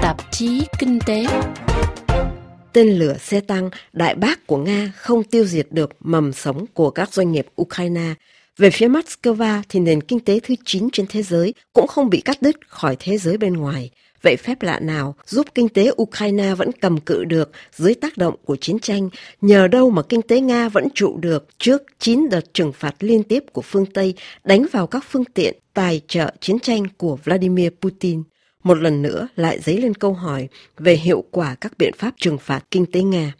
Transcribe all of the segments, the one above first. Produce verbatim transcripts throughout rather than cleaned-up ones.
tạp chí Kinh tế. Tên lửa xe tăng đại bác của Nga không tiêu diệt được mầm sống của các doanh nghiệp Ukraine. Về phía Moscow thì nền kinh tế thứ chín trên thế giới cũng không bị cắt đứt khỏi thế giới bên ngoài. Vậy phép lạ nào giúp kinh tế Ukraine vẫn cầm cự được dưới tác động của chiến tranh? Nhờ đâu mà kinh tế Nga vẫn trụ được trước chín đợt trừng phạt liên tiếp của phương Tây đánh vào các phương tiện tài trợ chiến tranh của Vladimir Putin? Một lần nữa lại dấy lên câu hỏi về hiệu quả các biện pháp trừng phạt kinh tế Nga.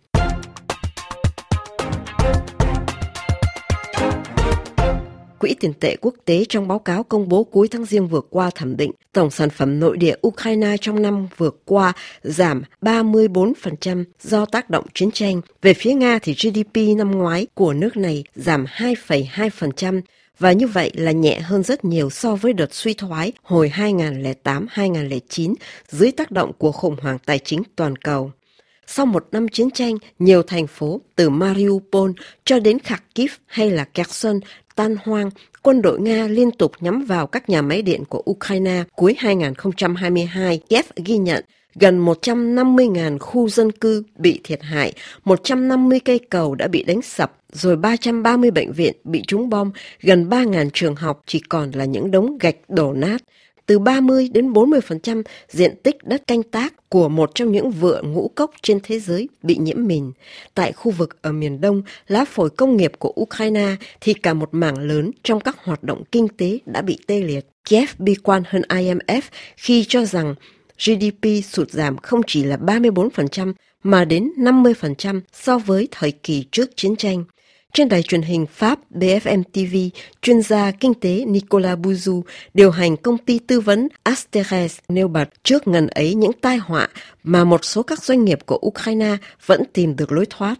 Quỹ tiền tệ quốc tế trong báo cáo công bố cuối tháng Giêng vừa qua thẩm định tổng sản phẩm nội địa Ukraine trong năm vừa qua giảm ba mươi tư phần trăm do tác động chiến tranh. Về phía Nga thì giê đê pê năm ngoái của nước này giảm hai phẩy hai phần trăm và như vậy là nhẹ hơn rất nhiều so với đợt suy thoái hồi hai nghìn không trăm lẻ tám hai nghìn không trăm lẻ chín dưới tác động của khủng hoảng tài chính toàn cầu. Sau một năm chiến tranh, nhiều thành phố từ Mariupol cho đến Kharkiv hay là Kherson tan hoang, quân đội Nga liên tục nhắm vào các nhà máy điện của Ukraine. Cuối hai nghìn không trăm hai mươi hai, Kiev ghi nhận gần một trăm năm mươi nghìn khu dân cư bị thiệt hại, một trăm năm mươi cây cầu đã bị đánh sập, rồi ba trăm ba mươi bệnh viện bị trúng bom, gần ba nghìn trường học chỉ còn là những đống gạch đổ nát. Từ ba mươi đến bốn mươi phần trăm diện tích đất canh tác của một trong những vựa ngũ cốc trên thế giới bị nhiễm mìn. Tại khu vực ở miền đông, lá phổi công nghiệp của Ukraine thì cả một mảng lớn trong các hoạt động kinh tế đã bị tê liệt. Kiev bi quan hơn i em ép khi cho rằng giê đê pê sụt giảm không chỉ là ba mươi tư phần trăm mà đến năm mươi phần trăm so với thời kỳ trước chiến tranh. Trên đài truyền hình Pháp bê ép em tê vê, chuyên gia kinh tế Nicolas Bouzou, điều hành công ty tư vấn Asteres, nêu bật trước ngần ấy những tai họa mà một số các doanh nghiệp của Ukraine vẫn tìm được lối thoát.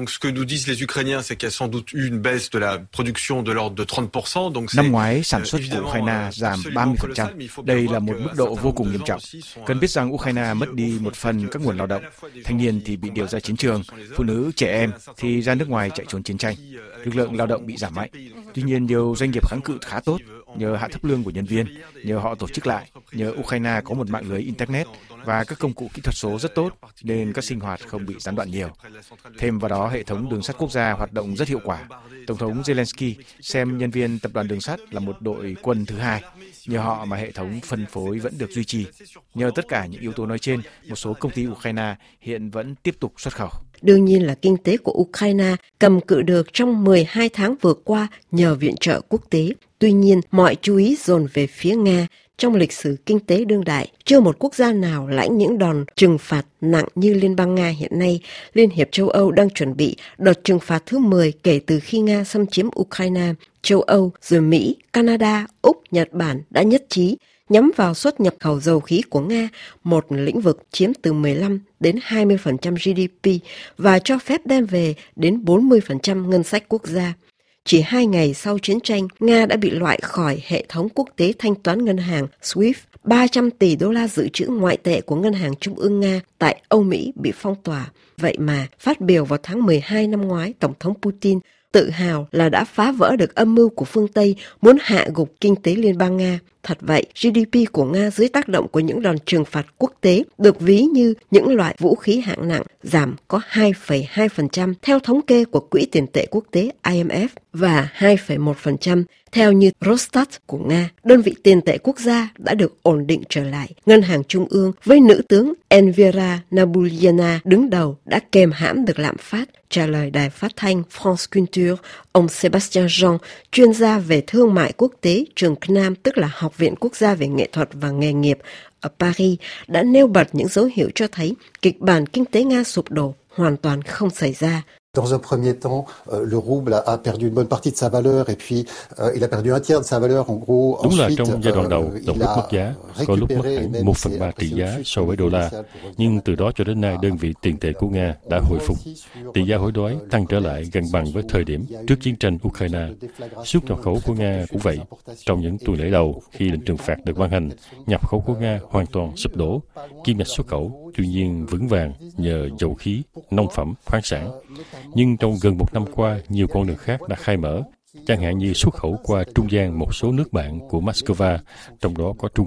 Năm ngoái, sản xuất của Ukraine giảm ba mươi phần trăm. Đây là một mức độ vô cùng nghiêm trọng. Cần biết rằng Ukraine mất đi một phần các nguồn lao động. Thanh niên thì bị điều ra chiến trường, phụ nữ, trẻ em thì ra nước ngoài chạy trốn chiến tranh. Lực lượng lao động bị giảm mạnh. Tuy nhiên, nhiều doanh nghiệp kháng cự khá tốt, nhờ hạ thấp lương của nhân viên, nhờ họ tổ chức lại, nhờ Ukraine có một mạng lưới Internet và các công cụ kỹ thuật số rất tốt, nên các sinh hoạt không bị gián đoạn nhiều. Thêm vào đó, hệ thống đường sắt quốc gia hoạt động rất hiệu quả. Tổng thống Zelensky xem nhân viên tập đoàn đường sắt là một đội quân thứ hai. Nhờ họ mà hệ thống phân phối vẫn được duy trì. Nhờ tất cả những yếu tố nói trên, một số công ty Ukraine hiện vẫn tiếp tục xuất khẩu. Đương nhiên là kinh tế của Ukraine cầm cự được trong mười hai tháng vừa qua nhờ viện trợ quốc tế. Tuy nhiên, mọi chú ý dồn về phía Nga. Trong lịch sử kinh tế đương đại, chưa một quốc gia nào lãnh những đòn trừng phạt nặng như Liên bang Nga hiện nay. Liên hiệp châu Âu đang chuẩn bị đợt trừng phạt thứ mười kể từ khi Nga xâm chiếm Ukraine. Châu Âu, rồi Mỹ, Canada, Úc, Nhật Bản đã nhất trí nhắm vào xuất nhập khẩu dầu khí của Nga, một lĩnh vực chiếm từ mười lăm đến hai mươi phần trăm giê đê pê và cho phép đem về đến bốn mươi phần trăm ngân sách quốc gia. Chỉ hai ngày sau chiến tranh, Nga đã bị loại khỏi hệ thống quốc tế thanh toán ngân hàng SWIFT. ba trăm tỷ đô la dự trữ ngoại tệ của Ngân hàng Trung ương Nga tại Âu Mỹ bị phong tỏa. Vậy mà, phát biểu vào tháng mười hai năm ngoái, Tổng thống Putin tự hào là đã phá vỡ được âm mưu của phương Tây muốn hạ gục kinh tế Liên bang Nga. Thật vậy, giê đê pê của Nga dưới tác động của những đòn trừng phạt quốc tế được ví như những loại vũ khí hạng nặng giảm có hai phẩy hai phần trăm theo thống kê của Quỹ tiền tệ quốc tế i em ép và hai phẩy một phần trăm theo như Rosstat của Nga. Đơn vị tiền tệ quốc gia đã được ổn định trở lại. Ngân hàng Trung ương với nữ tướng Elvira Nabiulyana đứng đầu đã kềm hãm được lạm phát. Trả lời đài phát thanh France Culture, ông Sébastien Jean, chuyên gia về thương mại quốc tế trường xê en a em, tức là Học viện Quốc gia về Nghệ thuật và Nghề nghiệp ở Paris, đã nêu bật những dấu hiệu cho thấy kịch bản kinh tế Nga sụp đổ hoàn toàn không xảy ra. Dans un premier temps, euh, le rouble a perdu une bonne partie de sa valeur et puis euh, il a perdu un tiers de sa valeur en gros. Đúng là trong giai đoạn đầu, đồng rút mất giá, có lúc mất hẳn một phần ba trị giá so với đô la. Nhưng từ đó cho đến nay, đơn vị tiền tệ của Nga đã hồi phục. Tỷ giá hối đoái tăng trở lại gần bằng với thời điểm trước chiến tranh Ukraine. Xuất nhập khẩu của Nga cũng vậy. Trong những tuần lễ đầu, khi lệnh trừng phạt được ban hành, nhập khẩu của Nga hoàn toàn sụp đổ. Kim ngạch xuất khẩu tuy nhiên vững vàng nhờ dầu khí, nông phẩm, khoáng sản. Nhưng trong gần một năm qua, nhiều con đường khác đã khai mở, chẳng hạn như xuất khẩu qua trung gian một số nước bạn của Moscow, trong đó có Trung Quốc,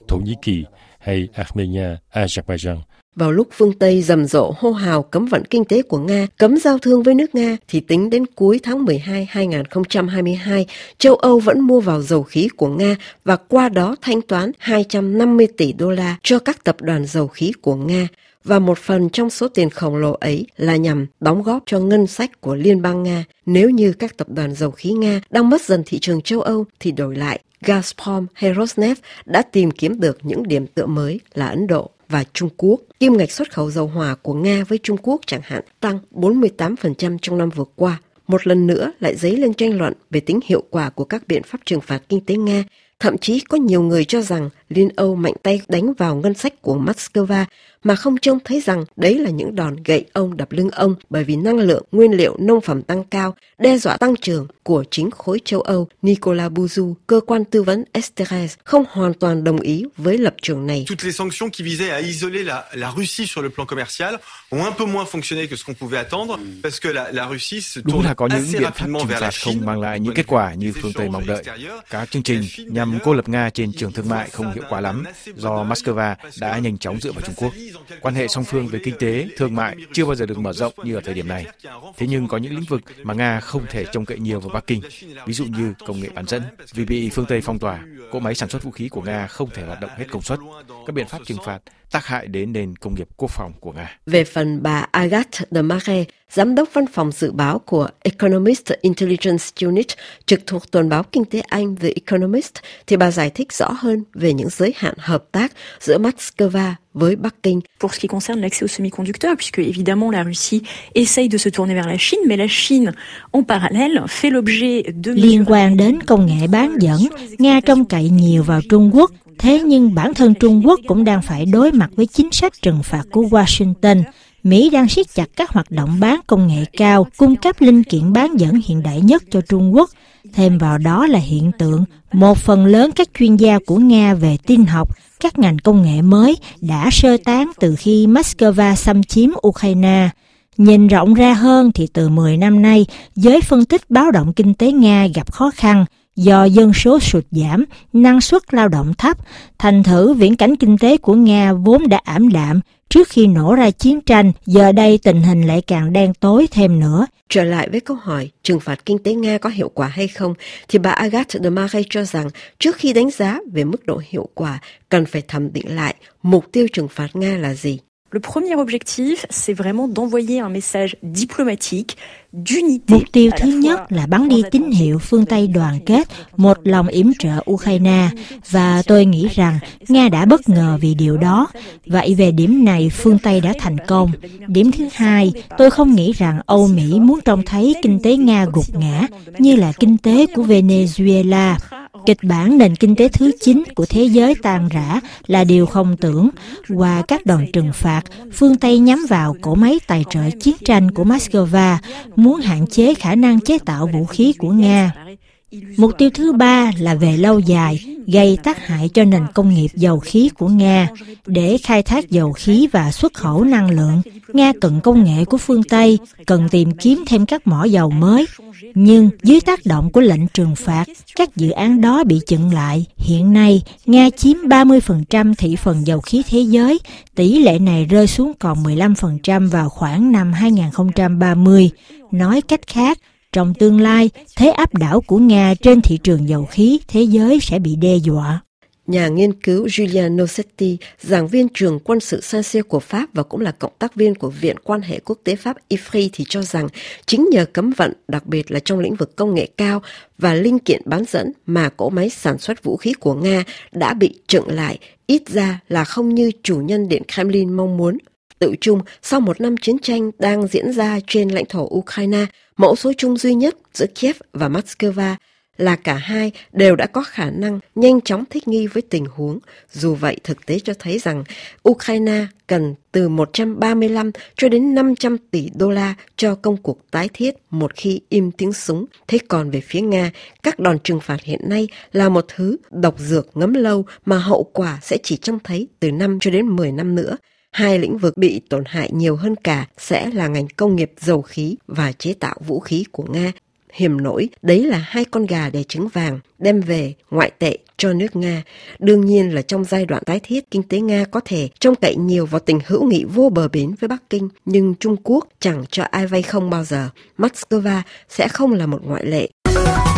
Thổ Nhĩ Kỳ hay Armenia, Azerbaijan. Vào lúc phương Tây rầm rộ hô hào cấm vận kinh tế của Nga, cấm giao thương với nước Nga, thì tính đến cuối tháng mười hai năm hai nghìn không trăm hai mươi hai, châu Âu vẫn mua vào dầu khí của Nga và qua đó thanh toán hai trăm năm mươi tỷ đô la cho các tập đoàn dầu khí của Nga. Và một phần trong số tiền khổng lồ ấy là nhằm đóng góp cho ngân sách của Liên bang Nga. Nếu như các tập đoàn dầu khí Nga đang mất dần thị trường châu Âu thì đổi lại, Gazprom hay Rosneft đã tìm kiếm được những điểm tựa mới là Ấn Độ và Trung Quốc. Kim ngạch xuất khẩu dầu hỏa của Nga với Trung Quốc chẳng hạn tăng bốn mươi tám phần trăm trong năm vừa qua. Một lần nữa lại dấy lên tranh luận về tính hiệu quả của các biện pháp trừng phạt kinh tế Nga. Thậm chí có nhiều người cho rằng Liên Âu mạnh tay đánh vào ngân sách của Moscow mà không trông thấy rằng đấy là những đòn gậy ông đập lưng ông, bởi vì năng lượng, nguyên liệu, nông phẩm tăng cao, đe dọa tăng trưởng của chính khối châu Âu. Nicolas Bouzou, cơ quan tư vấn Esteres, không hoàn toàn đồng ý với lập trường này. Toutes les sanctions qui visaient à isoler la, la Russie sur le plan commercial ont un peu moins fonctionné que ce qu'on pouvait attendre, parce que la, la Russie se Đúng tourne là có những assez biện pháp rapidement trừng vers la phạt không Chine. mang lại những kết quả như phương Tây mong đợi. Các chương trình nhằm cô lập Nga trên trường thương mại không hiệu quả lắm do Moscow đã nhanh chóng dựa vào Trung Quốc. Quan hệ song phương về kinh tế, thương mại chưa bao giờ được mở rộng như ở thời điểm này. Thế nhưng có những lĩnh vực mà Nga không thể trông cậy nhiều vào Bắc Kinh, ví dụ như công nghệ bán dẫn. Vì bị phương Tây phong tỏa, cỗ máy sản xuất vũ khí của Nga không thể hoạt động hết công suất. Các biện pháp trừng phạt tác hại đến nền công nghiệp quốc phòng của Nga. Về phần bà Agathe de Marre, giám đốc văn phòng dự báo của Economist Intelligence Unit, trực thuộc tuần báo kinh tế Anh The Economist, thì bà giải thích rõ hơn về những giới hạn hợp tác giữa Moscow với Bắc Kinh. Pour ce qui concerne l'accès aux semi-conducteurs, puisque évidemment la Russie essaye de se tourner vers la Chine, mais la Chine, en parallèle, fait l'objet de... Liên quan đến công nghệ bán dẫn, Nga trông cậy nhiều vào Trung Quốc. Thế nhưng bản thân Trung Quốc cũng đang phải đối mặt với chính sách trừng phạt của Washington. Mỹ đang siết chặt các hoạt động bán công nghệ cao, cung cấp linh kiện bán dẫn hiện đại nhất cho Trung Quốc. Thêm vào đó là hiện tượng một phần lớn các chuyên gia của Nga về tin học, các ngành công nghệ mới đã sơ tán từ khi Moscow xâm chiếm Ukraine. Nhìn rộng ra hơn thì từ mười năm nay, giới phân tích báo động kinh tế Nga gặp khó khăn do dân số sụt giảm, năng suất lao động thấp. Thành thử viễn cảnh kinh tế của Nga vốn đã ảm đạm trước khi nổ ra chiến tranh, giờ đây tình hình lại càng đen tối thêm nữa. Trở lại với câu hỏi trừng phạt kinh tế Nga có hiệu quả hay không, thì bà Agathe de Marre cho rằng trước khi đánh giá về mức độ hiệu quả, cần phải thẩm định lại mục tiêu trừng phạt Nga là gì. Le premier objectif, c'est vraiment d'envoyer un message diplomatique d'unité. Mục tiêu thứ nhất là bắn đi tín hiệu phương Tây đoàn kết, một lòng yểm trợ Ukraine, và tôi nghĩ rằng Nga đã bất ngờ vì điều đó. Vậy về điểm này, phương Tây đã thành công. Điểm thứ hai, tôi không nghĩ rằng Âu Mỹ muốn trông thấy kinh tế Nga gục ngã như là kinh tế của Venezuela. Kịch bản nền kinh tế thứ chín của thế giới tan rã là điều không tưởng. Qua các đòn trừng phạt, phương Tây nhắm vào cỗ máy tài trợ chiến tranh của Moscow, muốn hạn chế khả năng chế tạo vũ khí của Nga. Mục tiêu thứ ba là về lâu dài, gây tác hại cho nền công nghiệp dầu khí của Nga. Để khai thác dầu khí và xuất khẩu năng lượng, Nga cần công nghệ của phương Tây, cần tìm kiếm thêm các mỏ dầu mới. Nhưng dưới tác động của lệnh trừng phạt, các dự án đó bị chững lại. Hiện nay, Nga chiếm ba mươi phần trăm thị phần dầu khí thế giới. Tỷ lệ này rơi xuống còn mười lăm phần trăm vào khoảng năm hai nghìn không trăm ba mươi. Nói cách khác, trong tương lai, thế áp đảo của Nga trên thị trường dầu khí thế giới sẽ bị đe dọa. Nhà nghiên cứu Julien Nossetti, giảng viên trường quân sự Saint-Cyr của Pháp và cũng là cộng tác viên của Viện Quan hệ Quốc tế Pháp I F R I thì cho rằng chính nhờ cấm vận, đặc biệt là trong lĩnh vực công nghệ cao và linh kiện bán dẫn mà cỗ máy sản xuất vũ khí của Nga đã bị chững lại, ít ra là không như chủ nhân Điện Kremlin mong muốn. Tự chung, sau một năm chiến tranh đang diễn ra trên lãnh thổ Ukraine, mẫu số chung duy nhất giữa Kiev và Moscow là cả hai đều đã có khả năng nhanh chóng thích nghi với tình huống. Dù vậy, thực tế cho thấy rằng Ukraine cần từ một trăm ba mươi lăm cho đến năm trăm tỷ đô la cho công cuộc tái thiết một khi im tiếng súng. Thế còn về phía Nga, các đòn trừng phạt hiện nay là một thứ độc dược ngấm lâu mà hậu quả sẽ chỉ trông thấy từ năm cho đến mười năm nữa. Hai lĩnh vực bị tổn hại nhiều hơn cả sẽ là ngành công nghiệp dầu khí và chế tạo vũ khí của Nga. hiểm nổi, đấy là hai con gà đẻ trứng vàng đem về ngoại tệ cho nước Nga. Đương nhiên là trong giai đoạn tái thiết, kinh tế Nga có thể trông cậy nhiều vào tình hữu nghị vô bờ bến với Bắc Kinh, nhưng Trung Quốc chẳng cho ai vay không bao giờ. Moscow sẽ không là một ngoại lệ.